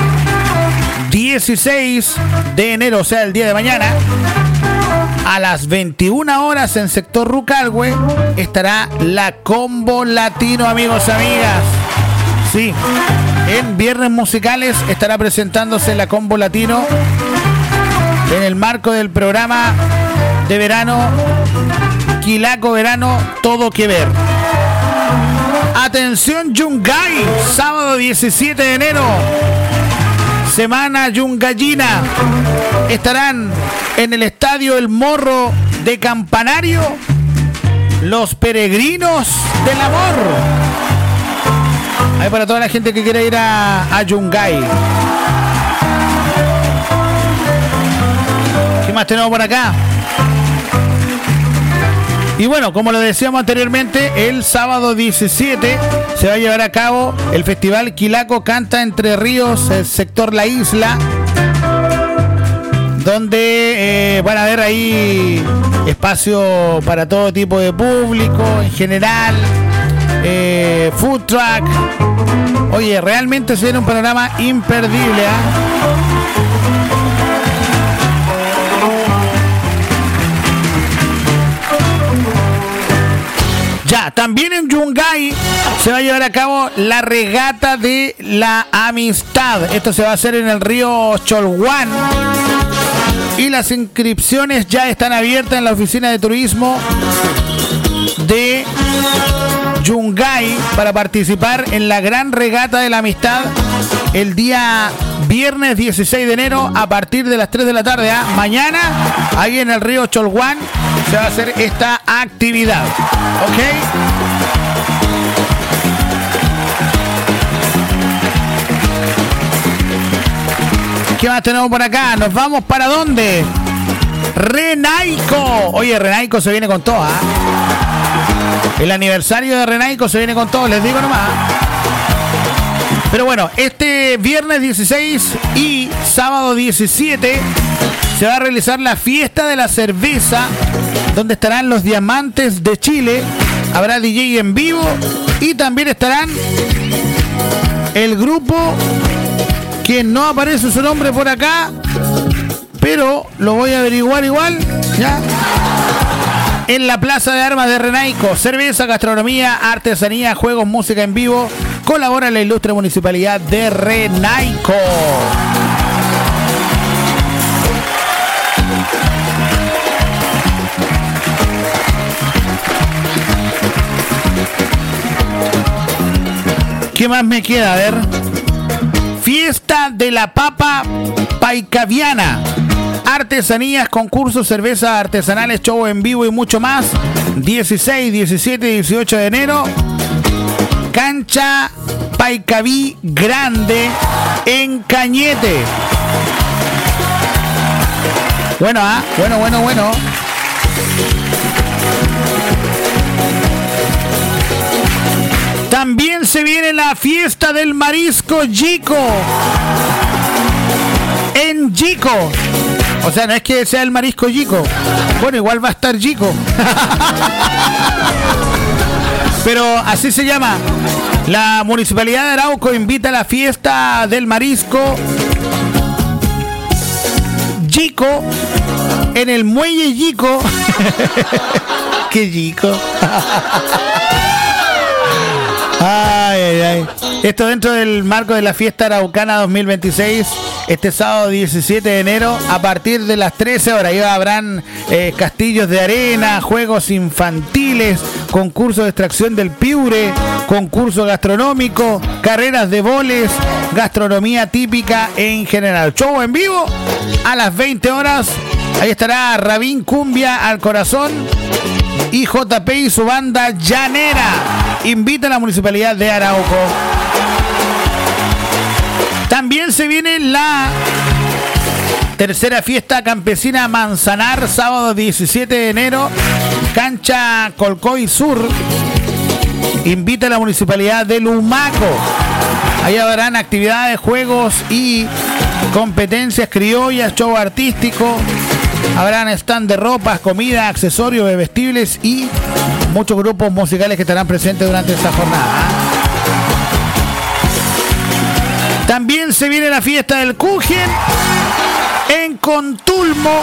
[SPEAKER 11] 16 de enero, o sea, el día de mañana, a las 21 horas en sector Rucalhue estará la Combo Latino, amigos, amigas. Sí, en Viernes Musicales estará presentándose la Combo Latino en el marco del programa de verano Quilaco Verano Todo Que Ver. Atención Yungay, sábado 17 de enero, Semana Yungayina. Estarán en el Estadio El Morro de Campanario los Peregrinos del Amor. Ahí para toda la gente que quiera ir a Yungay. ¿Qué más tenemos por acá? Y bueno, como lo decíamos anteriormente, el sábado 17 se va a llevar a cabo el Festival Quilaco Canta Entre Ríos, el sector La Isla, donde van a haber ahí espacio para todo tipo de público, en general, food truck. Oye, realmente se viene un panorama imperdible, Ya, también en Yungay se va a llevar a cabo la regata de la amistad. Esto se va a hacer en el río Cholguán. Y las inscripciones ya están abiertas en la oficina de turismo de Yungay para participar en la gran regata de la amistad el día viernes 16 de enero a partir de las 3 de la tarde. Mañana, ahí en el río Cholguán, se va a hacer esta actividad. ¿Ok? ¿Qué más tenemos por acá? ¿Nos vamos para dónde? Renaico. Oye, Renaico se viene con todo, El aniversario de Renaico se viene con todo, les digo nomás. Pero bueno, este viernes 16 y sábado 17 se va a realizar la fiesta de la cerveza, donde estarán los Diamantes de Chile, habrá DJ en vivo y también estarán el grupo que no aparece su nombre por acá, pero lo voy a averiguar igual, ¿ya? En la Plaza de Armas de Renaico, cerveza, gastronomía, artesanía, juegos, música en vivo, colabora la ilustre municipalidad de Renaico. ¿Qué más me queda? A ver. Fiesta de la Papa Paicaviana. Artesanías, concursos, cervezas artesanales, show en vivo y mucho más. 16, 17 y 18 de enero. Cancha Paicaví Grande en Cañete. Bueno, bueno. También se viene la fiesta del marisco Yico en Yico. O sea, no es que sea el marisco Yico. Bueno, igual va a estar Yico. Pero así se llama. La Municipalidad de Arauco invita a la fiesta del marisco Yico en el muelle Yico. ¡Qué Yico! Ay. Esto dentro del marco de la fiesta araucana 2026, este sábado 17 de enero, a partir de las 13 horas. Ahí habrán castillos de arena, juegos infantiles, concurso de extracción del piure, concurso gastronómico, carreras de boles, gastronomía típica en general. Show en vivo a las 20 horas. Ahí estará Rabín Cumbia al Corazón y JP y su banda Llanera. Invita a la Municipalidad de Arauco. También se viene la tercera fiesta campesina Manzanar, sábado 17 de enero, cancha Colcoy Sur. Invita a la Municipalidad de Lumaco. Ahí habrán actividades, juegos y competencias criollas, show artístico. Habrán stand de ropas, comida, accesorios, bebestibles y muchos grupos musicales que estarán presentes durante esta jornada. También se viene la fiesta del Kuchen en Contulmo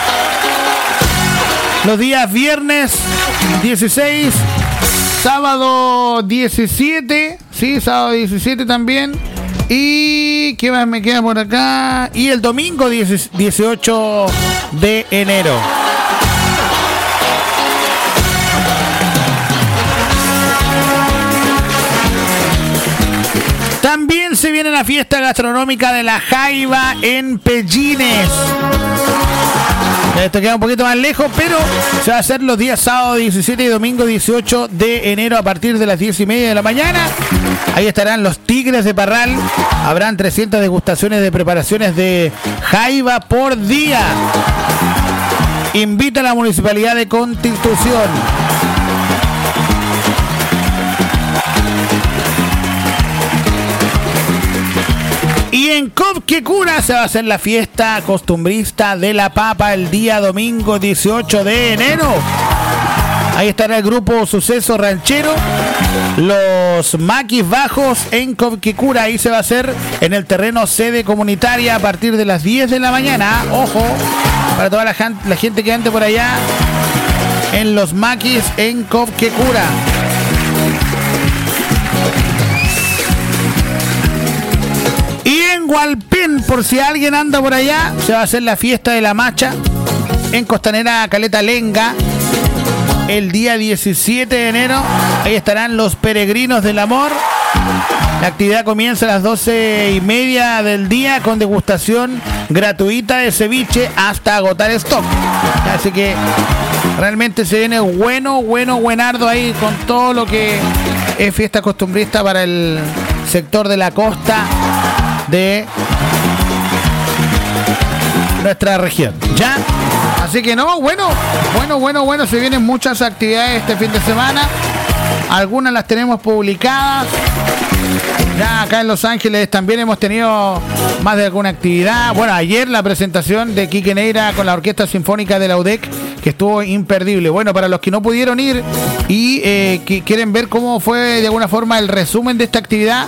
[SPEAKER 11] los días viernes 16, sábado 17, sí, sábado 17 también, ¿Y qué más me queda por acá? Y el domingo 18 de enero. También se viene la fiesta gastronómica de la Jaiba en Pellines. Esto queda un poquito más lejos, pero se va a hacer los días sábado 17 y domingo 18 de enero a partir de las 10:30 de la mañana. Ahí estarán los Tigres de Parral. Habrán 300 degustaciones de preparaciones de jaiba por día. Invita a la Municipalidad de Constitución. Y en Copquecura se va a hacer la fiesta costumbrista de la papa el día domingo 18 de enero. Ahí estará el grupo Suceso Ranchero, los Maquis Bajos en Copquecura. Ahí se va a hacer en el terreno sede comunitaria a partir de las 10 de la mañana. Ojo, para toda la gente que ande por allá en los Maquis en Copquecura. Y en Hualpén, por si alguien anda por allá, se va a hacer la fiesta de la macha en Costanera Caleta Lenga el día 17 de enero. Ahí estarán los peregrinos del amor. La actividad comienza a las 12:30 del día con degustación gratuita de ceviche hasta agotar stock. Así que realmente se viene buenardo ahí con todo lo que es fiesta costumbrista para el sector de la costa de nuestra región. ¿Ya? Así que no, bueno, se vienen muchas actividades este fin de semana. Algunas las tenemos publicadas. Ya acá en Los Ángeles también hemos tenido más de alguna actividad. Bueno, ayer la presentación de Quique Neira con la Orquesta Sinfónica de la UDEC, que estuvo imperdible. Bueno, para los que no pudieron ir y que quieren ver cómo fue de alguna forma el resumen de esta actividad,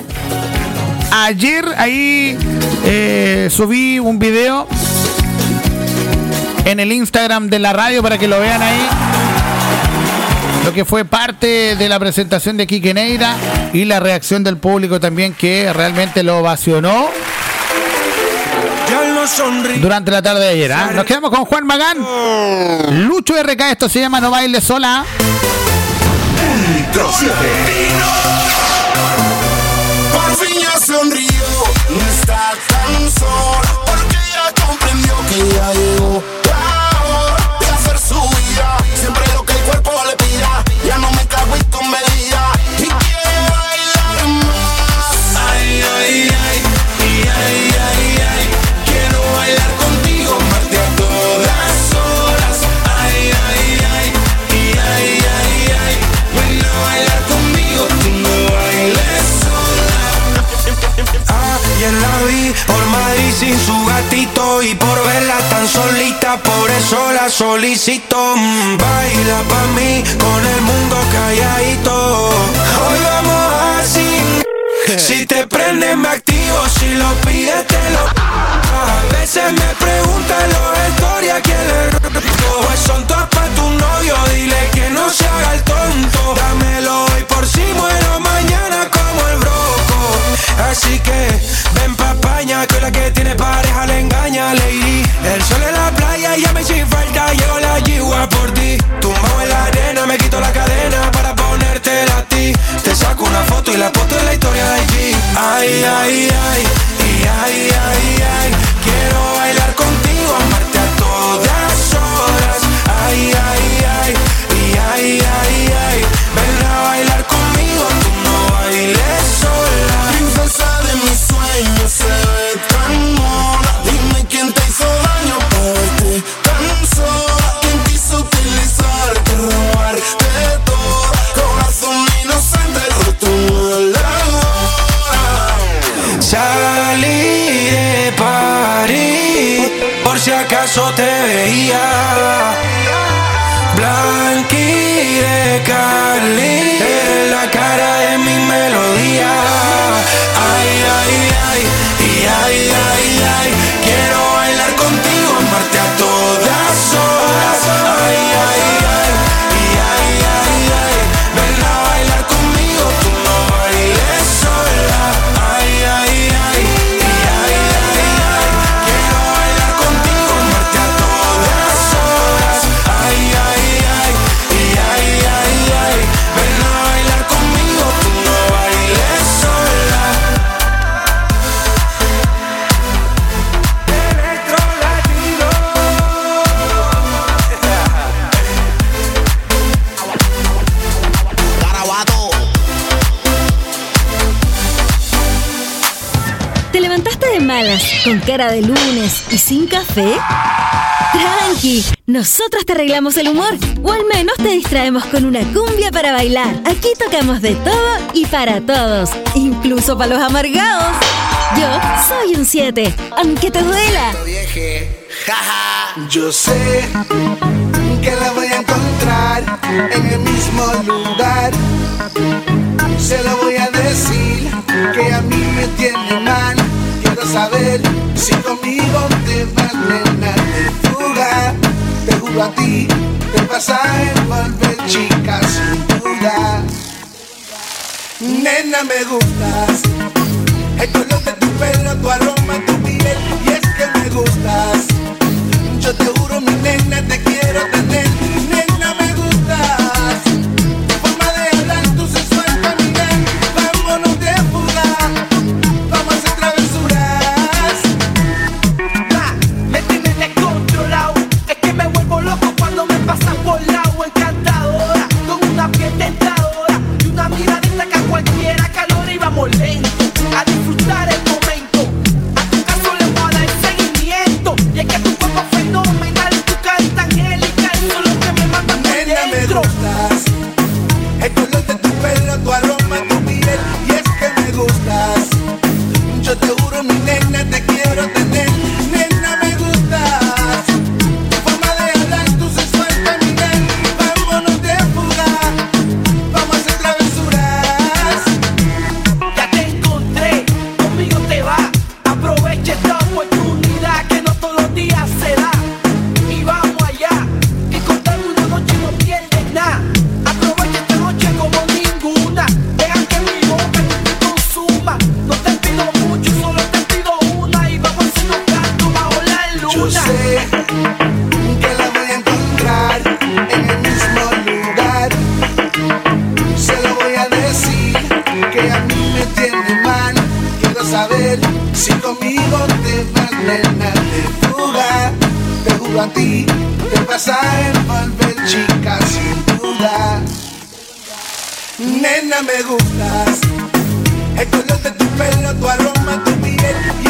[SPEAKER 11] ayer ahí subí un video en el Instagram de la radio para que lo vean ahí. Lo que fue parte de la presentación de Quique Neira y la reacción del público también, que realmente lo ovacionó durante la tarde de ayer. ¿Eh? Nos quedamos con Juan Magán, Lucho RK, esto se llama No Bailes Sola.
[SPEAKER 14] Por fin ya sonrió, no está tan sola, porque ya comprendió que ya llegó la hora de hacer su vida. Siempre lo que el cuerpo le pida, ya no me cago en tu medida y quiero bailar más. Ay, ay, ay, ay, ay, ay, ay. Quiero bailar contigo, amarte a todas horas. Ay, ay, ay, ay, ay, ay, ay. Ven a bailar conmigo, tú no bailes sola. Ayer la vi por Madrid sin su gatito y por verla tan solita, por eso la solicito. Baila pa' mí con el mundo calladito. Hoy vamos así. Si te prende me activo, si lo pides te lo. A veces me preguntan los historias quién le robo. Pues son todas pa' tu novio, dile que no se haga el tonto. Dámelo hoy por si muero mañana como el broco. Así que ven pa' España, que la que tiene pareja le engaña, lady. El sol en la playa y ya me sin falta, llego la yigua por ti. Tumbado en la arena, me quito la cadena para ponértela a ti. Te saco una foto y la posto en la historia de allí. Ay, ay, ay, y ay, ay, ay. Quiero bailar contigo, amarte a todas horas. Ay, ay, ay, y ay, ay, ay. Ven a bailar conmigo, tú no bailes sola. Princesa de mis sueños, se ve tan mona. Dime quién te hizo daño para verte tan sola. ¿Quién quiso utilizarte, robarte todo? Corazón inocente, roto en la hora. Salí de París, por si acaso te veía. Blanqui de Cali, eres la cara de mi melodía. Ay, ay, ay, y ay, ay, ay. Quiero bailar contigo, amarte a todas horas. Ay, ay, ay, y ay, ay, ay. Ven a bailar conmigo, tú no bailes sola. Ay, ay.
[SPEAKER 2] ¿Te levantaste de malas, con cara de lunes y sin café? Tranqui, nosotros te arreglamos el humor, o al menos te distraemos con una cumbia para bailar. Aquí tocamos de todo y para todos, incluso para los amargados. Yo soy un 7, aunque te duela.
[SPEAKER 14] Yo sé que la voy a encontrar en el mismo lugar. Se lo voy a decir que a mí me tiene mal. Quiero saber si conmigo te vas, nena, de fuga. Te juro a ti, te vas a envolver, chica, sin duda. Nena, me gustas. El color de tu pelo, tu aroma, tu piel. Y es que me gustas. Yo te juro, mi nena, te quiero tener. Nena, me gustas. Tu forma de hablar, tu sensual caminar. Vámonos de fuga. Vamos a hacer travesuras.
[SPEAKER 1] Me tienes descontrolado. Es que me vuelvo loco cuando me pasas por lado. Encantadora, con una piel tentadora y una miradita que a cualquiera calor y vamos lento a disfrutar el momento. A tu caso le voy a dar seguimiento. Y es que tu cuerpo fenomenal, tu carita angélica, eso es lo que me manda por
[SPEAKER 14] Nena, me
[SPEAKER 1] dentro.
[SPEAKER 14] gustas. El color de tu pelo, tu aroma, tu piel. Y es que me gustas. Yo te juro, mi nena, te quiero tener. Nena, me gustas. Tu forma de hablar, tu sensual caminar. Vámonos de fuga. Vamos a hacer travesuras.
[SPEAKER 1] Ya te encontré, conmigo te va. Aprovecha esta oportunidad que no todos los días se da. Y vamos allá, que contarme una noche no pierdes nada. Aprovecha esta noche como ninguna. Deja que mi boca te consuma. No te pido mucho, solo te pido una. Y vamos a hacernos canto bajo la luna.
[SPEAKER 14] Yo sé que la voy a encontrar en el mismo lugar. Se lo voy a decir que a mí me tiene mal. Quiero saber si conmigo te vas, nena, de fuga. Te juro a ti, te vas a envolver, chica, sin duda. Nena, me gustas. El color de tu pelo, tu aroma, tu piel.